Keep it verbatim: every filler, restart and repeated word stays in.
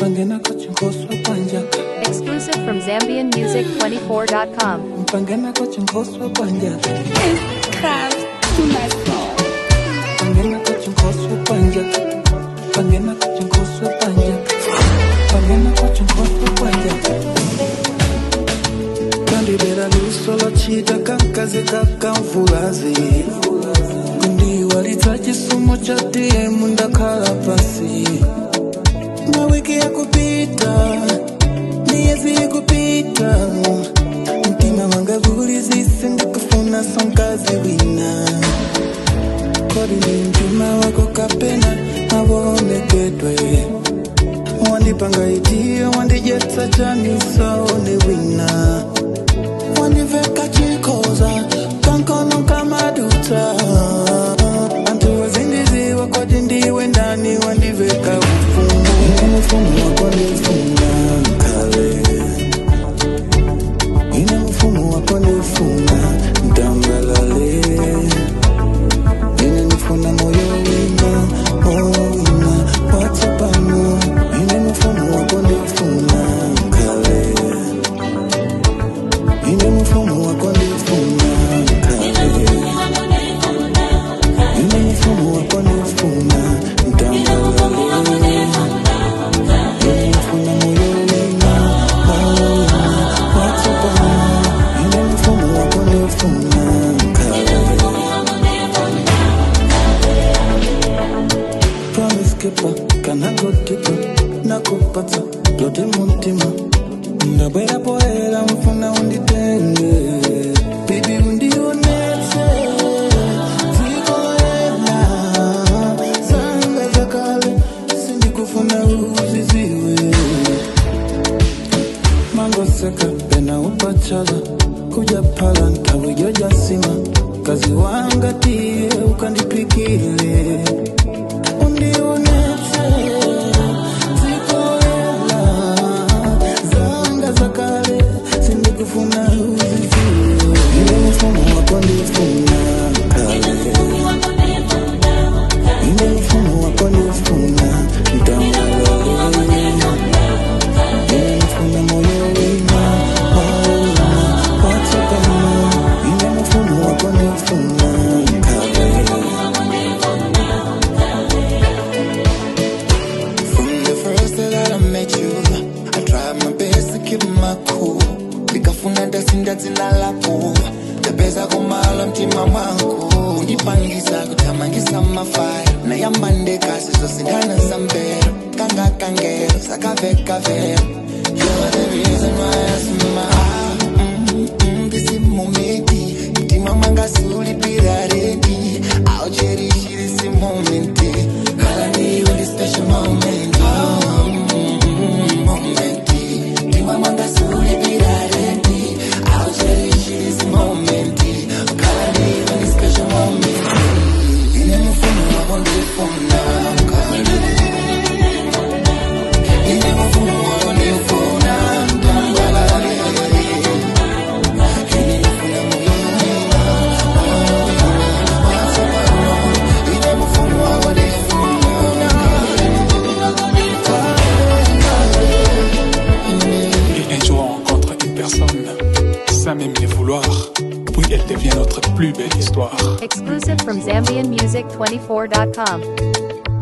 Exclusive from Zambian Music twenty-four dot com. Craft to my soul. Kandibera lusolo chita kakaze kakamvulazi Kundi walita chisumo cha D M ndakala pasi Na wiki ya kupita Miezi ya kupita Mtima wanga gulizi Sindi kufuna sonkazi wina Kodi ni mtima wako kapena Awone kedwe Wandipanga itia Wandijetsa chani saone wina Wandiveka chikoza Kankono kama duta Antu wazindizi wako jindiwe ndani Wandiveka ufumu Ine mfumu wako nifuna kale Ine mfumu wako nifuna Ndambalale Ine nifuna moyo wina Moyo wina Watapano Ine mfumu wako nifuna kale Ine mfumu wako nifuna kale Ine mfumu wako nifuna Ndambalale Ine nifuna moyo wina Moyo wina Watapano Ine mfumu wako nifuna kale Promise keeper, can I go deeper? Nakupata, blood in muntima Ndabwera poera mfuna unditenge Baby undionete Zikoela Zanga zakale Sindi kufuna uziziwe Mango seka pena upachala Kuja pala ntawe joja sima Kazi wanga tie ukandipikile Undionete Zikoela Zanga zakale Sindi kufuna uziziwe Ine mfumu wako nifuna kale Ine mfumu wako nifuna Ndambalale Ine mfuna moyo wina Moyo wina Watapano Ine mfumu wako nifuna kale From the first day that I met you, I tried my best to keep my cool. Nikafuna dasinda zina lako Tapeza kumala mtima mwangu Undipangisa kutamangisa mafaya Na yambande kasi so sindana zambero Kanga kangero, sakaveka vero You're the reason why I smile mm, mm, This is momenti Mtima manga suli pira ready I'll cherish this moment Kala ni when this special moment oh, mm, mm, moment Mtima manga suli pira ready I'll cherish this moment Kala ni when this special moment Ine mfumu wako nifuna kale Ine mfumu wako nifuna Ndambalale Ine mfuna moyo wina Moyo wina Watapano Ine mfumu wako nifuna Et un jour on rencontre une personne sans même les vouloir, puis elle devient notre plus belle histoire. Exclusive from Zambian Music twenty-four dot com.